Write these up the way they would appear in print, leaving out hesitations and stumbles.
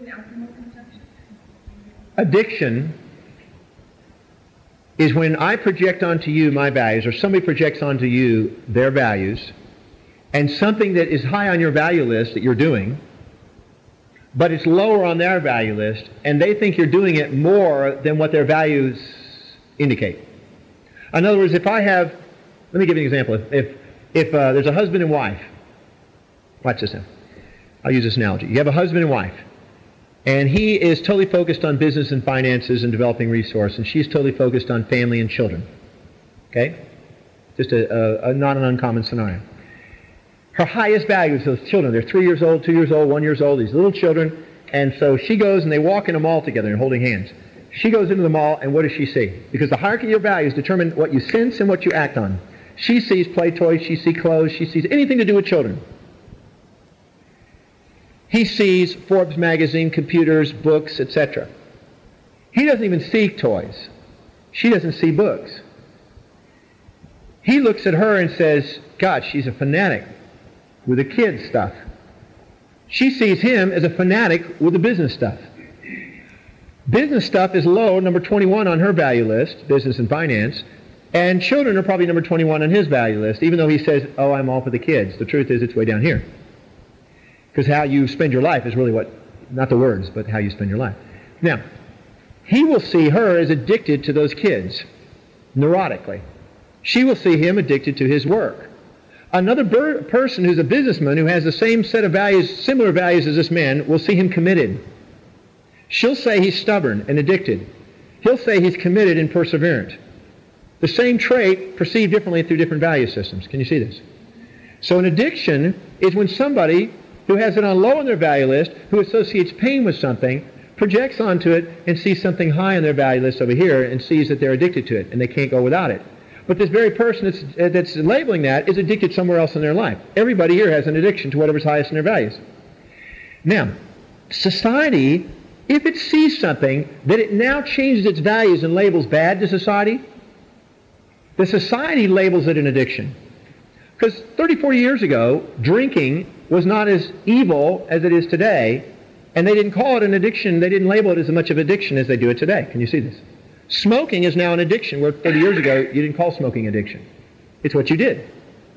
Addiction is when I project onto you my values, or somebody projects onto you their values, and something that is high on your value list that you're doing, but it's lower on their value list, and they think you're doing it more than what their values indicate. In other words, if I have, let me give you an example. If there's a husband and wife, watch this now. I'll use this analogy. You have a husband and wife, and he is totally focused on business and finances and developing resource, and she's totally focused on family and children. Okay? Just a not an uncommon scenario. Her highest value is those children. They're 3 years old, 2 years old, 1 year old, these little children, and so she goes and they walk in a mall together and holding hands. She goes into the mall, and what does she see? Because the hierarchy of your values determine what you sense and what you act on. She sees play toys, she sees clothes, she sees anything to do with children. He sees Forbes magazine, computers, books, etc. He doesn't even see toys. She doesn't see books. He looks at her and says, God, she's a fanatic with the kids' stuff. She sees him as a fanatic with the business stuff. Business stuff is low, number 21 on her value list, business and finance, and children are probably number 21 on his value list, even though he says, oh, I'm all for the kids. The truth is it's way down here. Because how you spend your life is really what, not the words, but how you spend your life. Now, he will see her as addicted to those kids, neurotically. She will see him addicted to his work. Another person who's a businessman who has the same set of values, similar values as this man, will see him committed. She'll say he's stubborn and addicted. He'll say he's committed and perseverant. The same trait perceived differently through different value systems. Can you see this? So an addiction is when somebody who has it on low on their value list, who associates pain with something, projects onto it and sees something high on their value list over here and sees that they're addicted to it and they can't go without it. But this very person that's labeling that is addicted somewhere else in their life. Everybody here has an addiction to whatever's highest in their values. Now, society, if it sees something that it now changes its values and labels bad to society, the society labels it an addiction. Because 30, 40 years ago, drinking was not as evil as it is today, and they didn't call it an addiction. They didn't label it as much of an addiction as they do it today. Can you see this? Smoking is now an addiction, where 30 years ago you didn't call smoking addiction. It's what you did.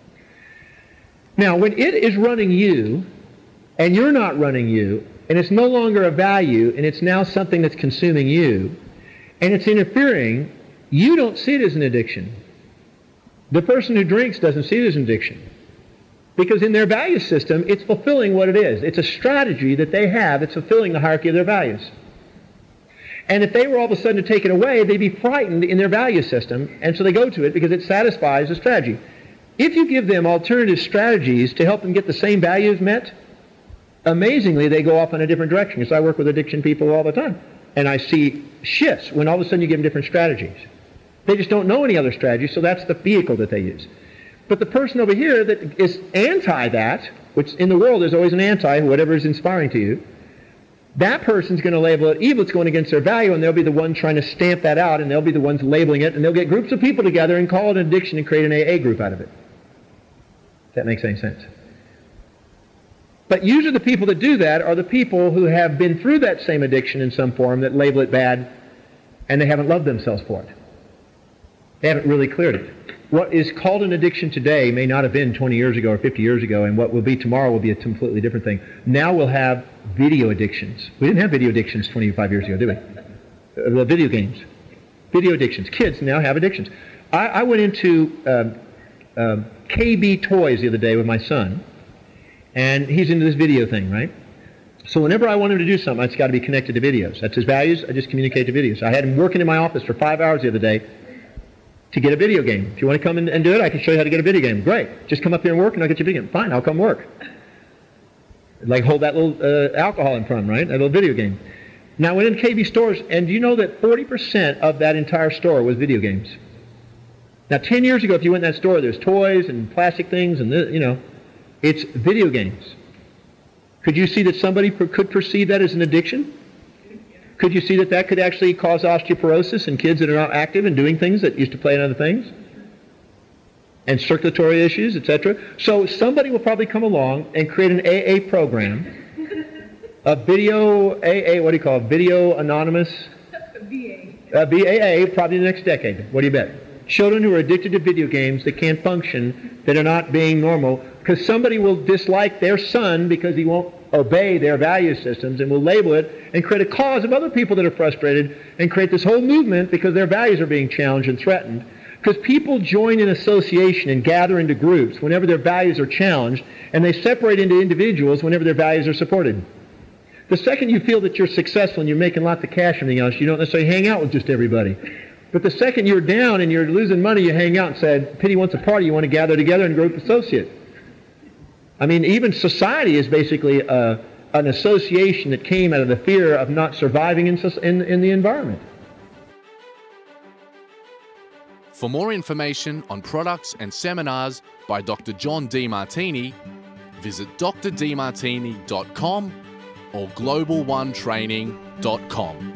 Now, when it is running you, and you're not running you, and it's no longer a value, and it's now something that's consuming you, and it's interfering, you don't see it as an addiction. The person who drinks doesn't see it as an addiction. Because in their value system, it's fulfilling what it is. It's a strategy that they have. It's fulfilling the hierarchy of their values. And if they were all of a sudden to take it away, they'd be frightened in their value system, and so they go to it because it satisfies the strategy. If you give them alternative strategies to help them get the same values met, amazingly, they go off in a different direction. Because I work with addiction people all the time, and I see shifts when all of a sudden you give them different strategies. They just don't know any other strategy, so that's the vehicle that they use. But the person over here that is anti that, which in the world there's always an anti, whatever is inspiring to you, that person's going to label it evil. It's going against their value, and they'll be the one trying to stamp that out, and they'll be the ones labeling it, and they'll get groups of people together and call it an addiction and create an AA group out of it. If that makes any sense. But usually the people that do that are the people who have been through that same addiction in some form that label it bad, and they haven't loved themselves for it. They haven't really cleared it. What is called an addiction today may not have been 20 years ago or 50 years ago, and what will be tomorrow will be a completely different thing. Now we'll have video addictions. We didn't have video addictions 25 years ago, did we? Video games. Video addictions. Kids now have addictions. I went into KB Toys the other day with my son, and he's into this video thing, right? So whenever I want him to do something, it's got to be connected to videos. That's his values. I just communicate to videos. I had him working in my office for 5 hours the other day to get a video game. If you want to come in and do it, I can show you how to get a video game. Great. Just come up here and work and I'll get you a video game. Fine, I'll come work. Like hold that little alcohol in front of him, right? That little video game. Now I went into KB stores, and do you know that 40% of that entire store was video games? Now 10 years ago, if you went in that store, there's toys and plastic things and, it's video games. Could you see that somebody could perceive that as an addiction? Could you see that that could actually cause osteoporosis in kids that are not active and doing things that used to play in other things? And circulatory issues, etc. So somebody will probably come along and create an AA program Video AA, what do you call it? Video Anonymous? BAA, probably the next decade. What do you bet? Children who are addicted to video games that can't function, that are not being normal, because somebody will dislike their son because he won't obey their value systems and will label it and create a cause of other people that are frustrated and create this whole movement because their values are being challenged and threatened. Because people join in association and gather into groups whenever their values are challenged, and they separate into individuals whenever their values are supported. The second you feel that you're successful and you're making lots of cash and everything else, you don't necessarily hang out with just everybody. But the second you're down and you're losing money, you hang out and say, pity wants a party, you want to gather together and group associate. I mean, even society is basically an association that came out of the fear of not surviving in the environment. For more information on products and seminars by Dr. John Demartini, visit drdemartini.com or globalOnetraining.com.